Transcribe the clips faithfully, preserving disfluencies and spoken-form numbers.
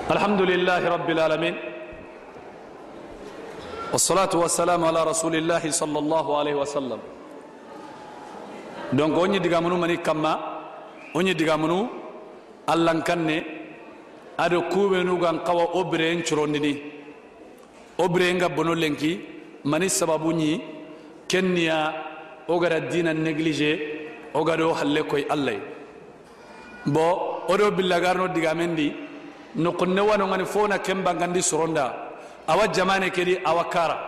الحمد لله رب العالمين والصلاة والسلام على رسول الله صلى الله عليه وسلم. donc onni diga munu mani kamma onni diga munu allan kanne ado kubenu gan qawa obre en chorondini obre nga bono lenki mani sababu ni kenya ogara dina négligé ogado halle koy allay bo odo billagarno diga mendi no konne wano ngani fona kemba ngandi soronda awa jamane kedi awa kara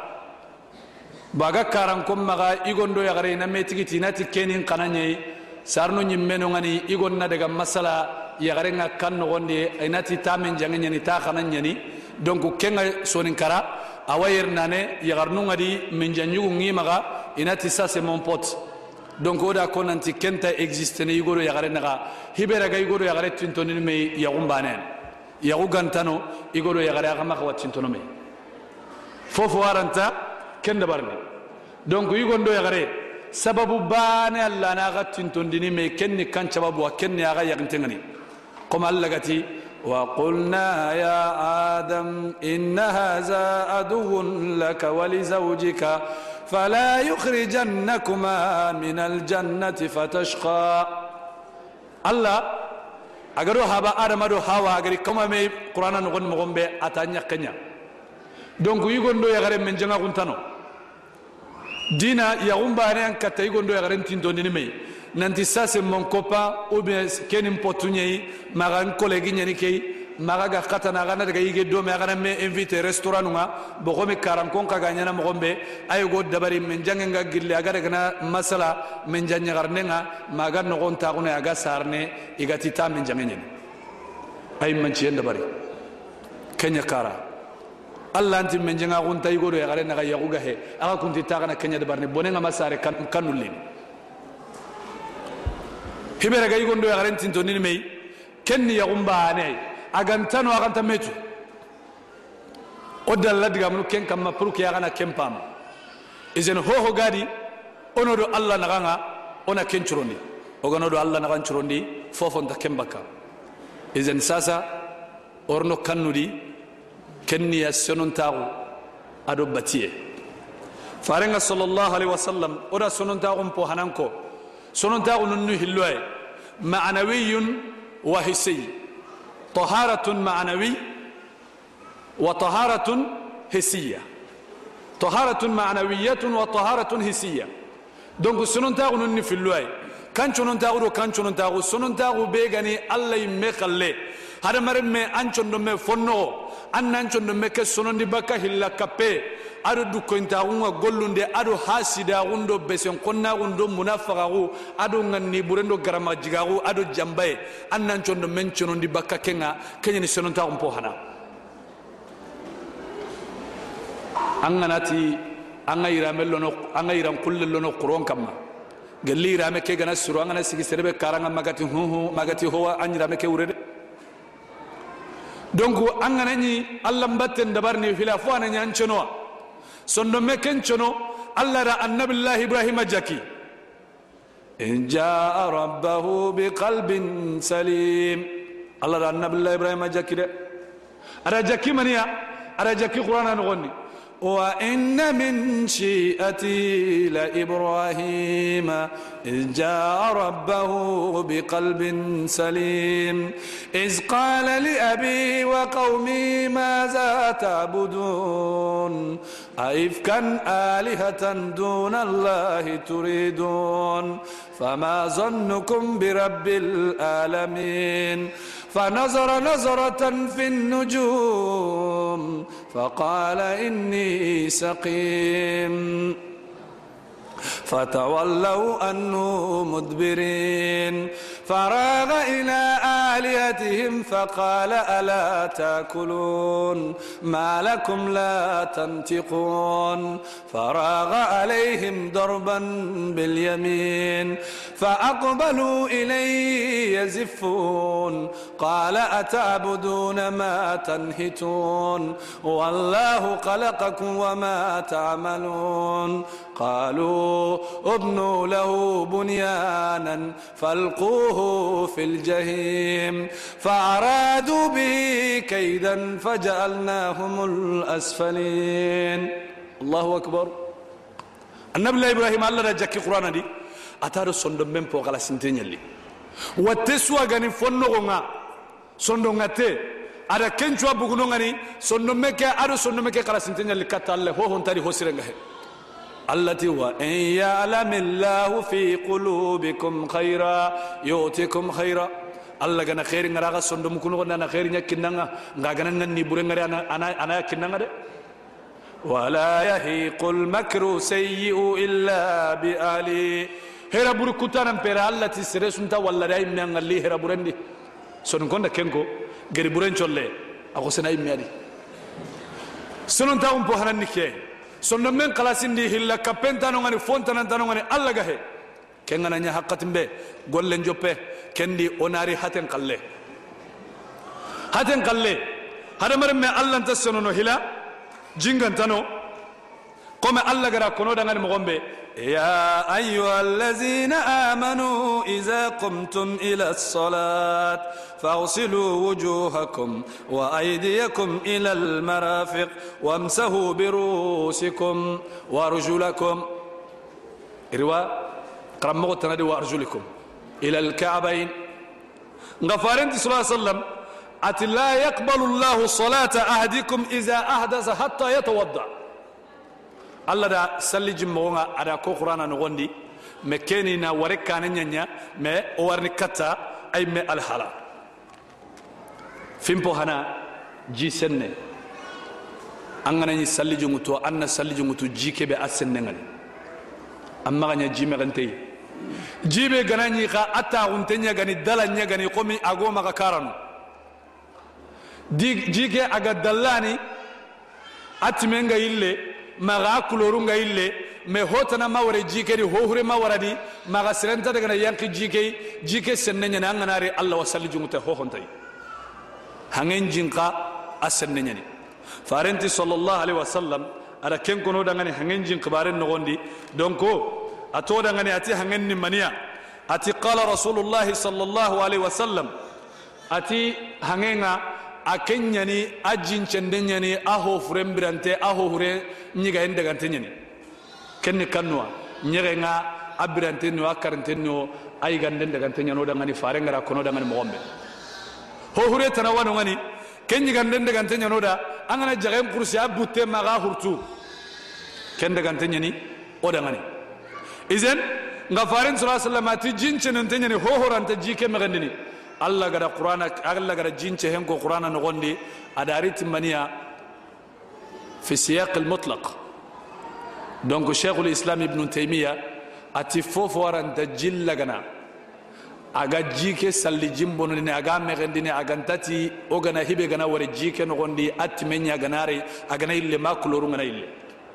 baga karan kom maga igondo ya gare na metigiti nati kenin kananye sarno nyimmeno ngani igonna daga masala ya gare nga kanno gonde inati tamen jangenya ni ta kananya ni donc kenga sonin kara awa yernane ya garnu ngadi menjanyu ngi maga inati ça c'est mon pote donc oda konanti kenta existe ne igoro ya gare naga hibera ga igoro ya gare tintonin me ya gumbanen yagu gantano igoro yagare agama khawattintono me fofo waranta kenda barne donc igondo yagare sababu bane alla na gattintondini me kenni kan sababu wa kenni aga yagintengani comme alla gati wa qulna ya adam inna hadha aduwwun laka wa li zawjika fala yukhrijannakuma min aljannati fatashqa alla agaro haba adamado hawa agari kama me qur'ana no gon mo gombe atanya kenya donc yigondo ya gare men janga kuntano dina ya umba ne an kata yigondo ya gare tinto ni me nanti ça c'est mon copain ou bien kenim potunye magan collègue nyani kay magaga katana gana daga yige do me gana me invité restaurant nga bo gome karan kon kaga nyana mo gombe ay go dabari men janga nga gille aga daga na masala men janya garnenga maga no gon ta gona aga sarne igati ta men janga nyen ay man ci dabari kenya kara allah anti men janga gon tay go do ya gare na ga yagu ga he aga kunti ta gana kenya dabarne bonenga masare kan kanulin hibera ga yigondo ya gare tinto ni me kenni ya gumba ne agantano aganta metu odalla diga mun ken kam pour que yagana kempam izen ho ho gadi onodo allah naganga ona ken churondi oganodo allah nagan churondi fofon ta kembaka izen sasa orno kannudi kenni yasunun tagu ado batiye farenga sallallahu alaihi wasallam oda sunun tagu po hananko sunun tagu nunnu hilloy ma'nawiyun wa hissi طهارة معنوي وطهارة حسية طهارة معنوية وطهارة حسية donc sunon tagu nonni filloy kan sunon tagu do kan sunon tagu sunon tagu begani allah me khalle hada mare me anchon do me fonno annan chon do me ke sunon di baka hilla kape ado du ko intaunga gollunde ado hasida gundo besen konna gundo munafiqagu ado nganni burendo garama jigagu ado jambaye annan chon do men chonon di baka kenga kenya ni sunon tagu po hana anganati anga irame lono anga iram kulle lono quron kamma galli irame ke gana suru anga sigi serbe karanga magati hu hu magati howa anjirame ke urede donc anga nani allah mbatten dabarni fila fo ananya anchono sondo meken chono allah ra annabillahi ibrahim jaki in jaa rabbahu biqalbin salim allah ra annabillahi ibrahim jaki de ara jaki maniya ara jaki qur'ana no gonni وإن من شيئتي لإبراهيم إذ جاء ربه بقلب سليم إذ قال لأبي وقومي ماذا تعبدون أئفكا آلهة دون الله تريدون فما ظنكم برب العالمين فنظر نظرة في النجوم فقال إني سقيم فتولوا عنه مدبرين فراغ إلى آلهتهم فقال ألا تأكلون ما لكم لا تنطقون فراغ عليهم ضربا باليمين فأقبلوا إليه يزفون قال أتعبدون ما تنحتون والله خلقكم وما تعملون قالوا ابنوا له بنيانا فالقوه في الجحيم فأرادوا به كيدا فجعلناهم الأسفلين. الله أكبر. النبي إبراهيم الله رجعك القرآن دي أتارو صندوق من فوق على سنتين يلي وتسوى غني فنوغا صندوق تي ada kenchwa bugunongani sonno meke ado sonno meke kala sintenya likatalle ho hon tari ho sirenga he allati wa in ya'lamillahu fi qulubikum khaira yu'tikum khaira alla gana khairi ngaraga sondo mukuno na khairi nyakinanga ngagana ngani burengare ana ana kinanga de wala yahiqul makru sayyi'u illa bi ali hera burukutana pera allati siresunta walla dai mengalli hera burendi son gonda kenko geri buren cholle ako sena immiadi sonon ta umpo hanan nike sonno men qalasindi hilla kapenta no ngani fonta nan tano ngani alla gahe kengana nya hakatimbe golle njoppe kendi onari haten qalle haten qalle hada marme alla tasono no hila jingan tano kome alla gara kono dangani mo gombe يا أيها الذين آمنوا إذا قمتم إلى الصلاة فاغسلوا وجوهكم وأيديكم إلى المرافق وامسحوا برؤوسكم وأرجلكم روا قرمغو تنادي وأرجلكم إلى الكعبين غفارين صلى الله عليه وسلم أتي لا يقبل الله صلاة أحدكم إذا أحدث حتى يتوضأ Allah da salli jimmonga ada ko qur'ana no gondi me kenina wareka nanya me o warni kata ay me al hala fimpo hana ji senne angana ni salli junguto anna salli junguto jike be asenne ngani amma ganya jime gante jibe ganani ka atta untenya gani dalanya gani komi agoma ka karanu dig jike aga dallani atmenga ille maga kulorunga ille me hotana mawre jikeri hohure mawaradi maga serenta daga yanki jike jike sennenya nanganare Allah wasalli jumuta ho hontai hangen jinqa asennenya ni farenti sallallahu alaihi wasallam ada ken kono daga ni hangen jin kibaren no gondi donko ato daga ni ati hangen ni mania ati qala rasulullah sallallahu alaihi wasallam ati hangenga akenyani ajin chendenyani aho furembirante aho hure nyiga ende gantenyani kenne kanwa nyirenga abirante no akarante no ay ganden de gantenyano dangani farengara kono dangani mogombe ho hure tanawano ngani kenyi ganden de gantenyano da angana jagem kursi abutte maga hurtu kende gantenyani o dangani izen nga faren sallallahu alaihi wasallam ati jin chenentenyani ho horante jike magandini Allah gara Qur'ana Allah gara jinche henko Qur'ana no gondi adarit mania في سياق المطلق دونك شيخ الإسلام ابن تيمية أتفوف وران تجل لغنا أغا جيك سالي جنبون لني أغا مغنديني أغانتاتي أغانا هبه غنا وري جيك نغندي أتمني أغناري أغانا إلي ما كلورو غنا إلي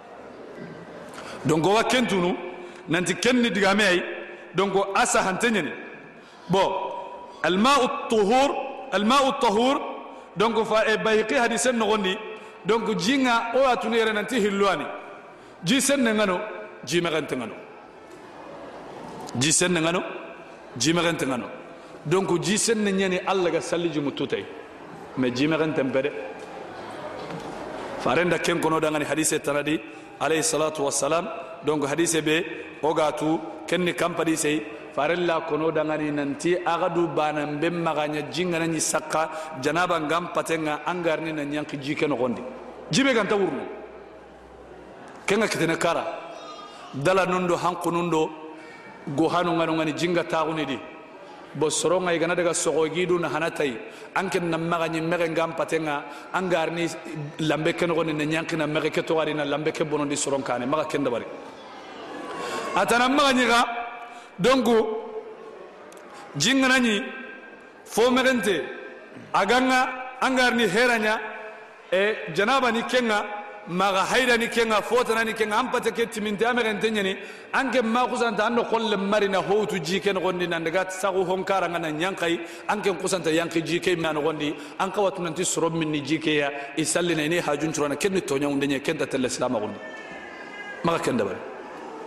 دونك وكنتونو نانتي كني دغامي دونك أسا هنتنيني بو الماء الطهور الماء الطهور دونك فبايقي حديثن نغندي donc jinga o atunere nanti hilwani ji senne ngano ji magante ngano ji senne ngano ji magante ngano donc ji senne nyani Allah ga salli ji mututay me ji magante mbede farenda ken kono dangani hadise tanadi alayhi salatu wassalam donc hadise be ogatu kenni kampadi sey farella kono dangani nanti agadu banan be maganya jinga nani sakka janaba ngam patenga angarni na nyanki jike no gondi jibe ganta wurno kenga kitene kara dala nondo hanko nondo go hanu ngano ngani jinga tauni di bo soronga igana daga sogogidu na hanatai anke na maganya mege ngam patenga angarni lambe ken gondi na nyanki na mege keto wari na lambe ke bonondi soronkane maga kenda bari atana maganya ga dongo jinga nani fo merente aganga angarni heranya e janaba ni kenga maga hayda ni kenga fotana ni kenga ampata ke timinte amerente nyani anke ma kusanta ando kolle marina hotu jike no gondi nandaga sagu honkara ngana nyankai anke kusanta yanki jike man gondi anka watu nanti sorob minni jike ya isallina ni hajun churana kenni tonya undenye kenta tel islam gondi maga kenda bare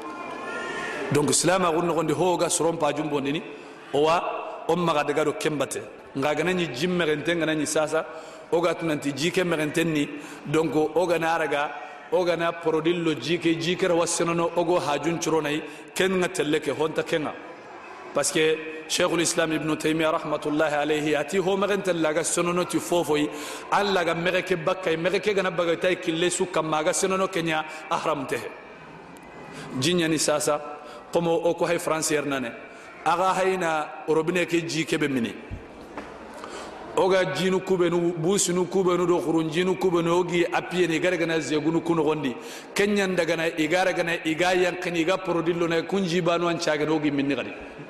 donc islama gunno gonde hoga soron pa jumbo ndini owa on maga daga do kembate ngaga nani jimme renten nani sasa oga tunanti jike merentenni donc oga naraga oga na prodillo jike jikera wasenono ogo hajun churonai ken ngatelleke honta kenga parce que Cheikhul Islam Ibn Taymiyyah rahmatullahi alayhi ati ho merentellaga sonono ti fofoi alla ga mereke bakkay mereke gana bagay kille su kamaga sonono kenya ahram tehe jinya ni sasa como o ko hay français nane aga hayna robine ke jike be mini oga jinu kubenu businu kubenu do khurun jinu kubenu ogi apie ni gare gana zegunu kuno gondi kenyan daga na igara gana igayan kani ga prodillo na kunji banu an chaga ogi minni gadi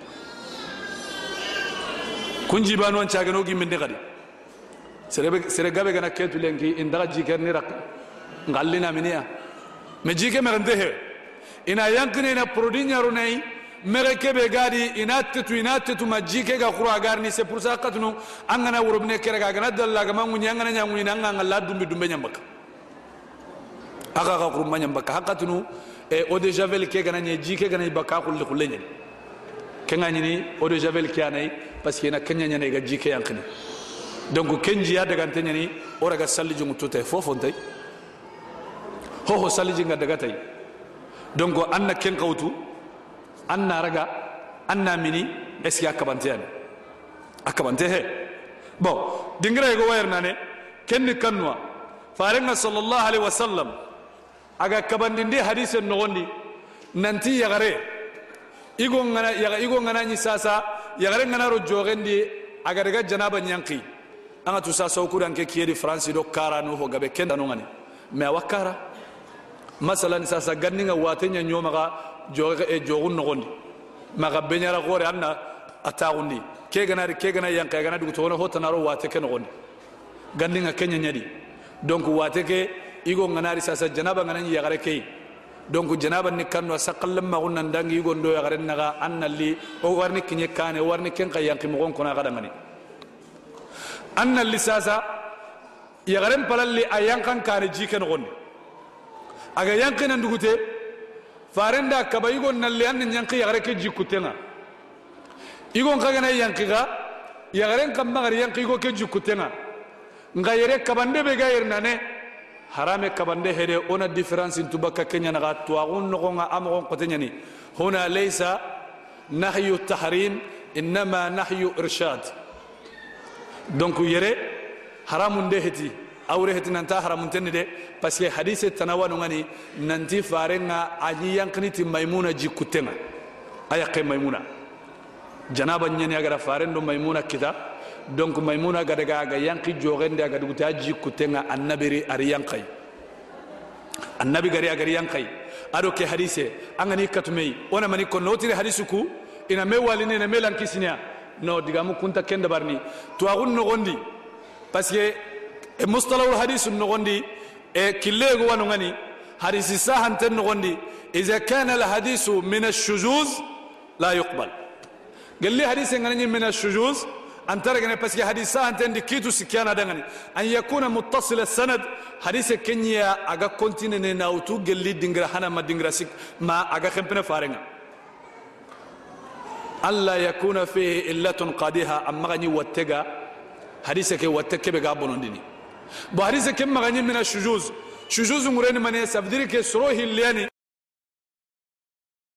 kunji banu an chaga ogi minni gadi serebe sere gabe gana ketu lenki indaga jiker ni rak ngallina minia me jike merende he ina yankine na prodinya runai mereke be gadi inattu inattu majike ga khura garni c'est pour ça katunu angana worobne kere ga gana dalla ga mangu nyangana nyangu inanga ngalla dumbi dumbe nyambaka aga ga khuru manyambaka hakatunu e eau de javel ke gana nye jike gana baka khulli khullenye kenga nyini eau de javel ke anai parce que na kenya nyane ga jike yankine donc kenji ya daga tanya ni ora ga salli jungu tutay fofontai ho ho salli jinga daga tay donc anna ken qawtu anna raga anna mini est-ce qu'il akabante yani akabante he bon dingra go wayr nane kenni kanwa farenga sallallahu alaihi wasallam aga kabandinde hadith no gondi nanti yagare igo ngana yaga igo ngana ni sasa yagare ngana ro jogendi aga daga janaba nyanki anga tu sasa okuran ke kiyedi france do kara no ho gabe kenda no ngani me awakara masalan sasa ganninga watenya nyomaga joge e jogun nogondi maga benyara gore anna atawundi ke gana ke gana yanka gana dugu tono hotanaro wate ke nogondi ganninga kenya nyadi donc wate ke igo nganari sasa janaba ngana yagare ke donc janaba ni kanno sakallam ma gunnan dangi igo ndo yagare naga annali o warni kinye kane warni ken ka yanki mo gon kona kada ngani annali sasa yagare palalli ayankan kane jike nogondi aga yankina ndugute farenda kaba igo nalle an nyanki yagare ke jikutenga igo ngagana yankiga yagare kam magari yanki igo ke jikutenga ngayere kabande be gayer nane harame kabande hede ona difference intubaka kenya na gatwa gonno gonga amgon qotenyani huna laysa nahyu tahrim inma nahyu irshad donc yere haramun de heti awre heti nanta haramun tenide parce que hadith tanawanu ngani nanti farenga aji yankniti maymuna jikutenga aya kay maymuna janaba nyani agara farendo maymuna kita donc maymuna gada ga yanki jogende aga duguta jikutenga annabiri ari yankay annabi gari agari yankay ado ke hadith angani katmei ona mani ko notire hadithuku ina mewalini na melankisinya no digamu kunta kenda barni to agun no gondi parce que e mustalahul hadith no gondi e killego wanu ngani hadith sahan ten no gondi idha kana al hadith min ash-shuzuz la yuqbal galli hadith ngani min ash-shuzuz antaragane parce que hadith sahan ten dikitu sikiana dangani an yakuna muttasil as-sanad hadith kenya aga continue na utu galli dingra hana ma dingra sik ma aga khempene farenga alla yakuna fihi illatun qadiha amma gani wattega hadith ke watteke be gabonondini bo hadith ke magani min ash-shuzuz shuzuz ngureni mane ça veut dire que soro hiliani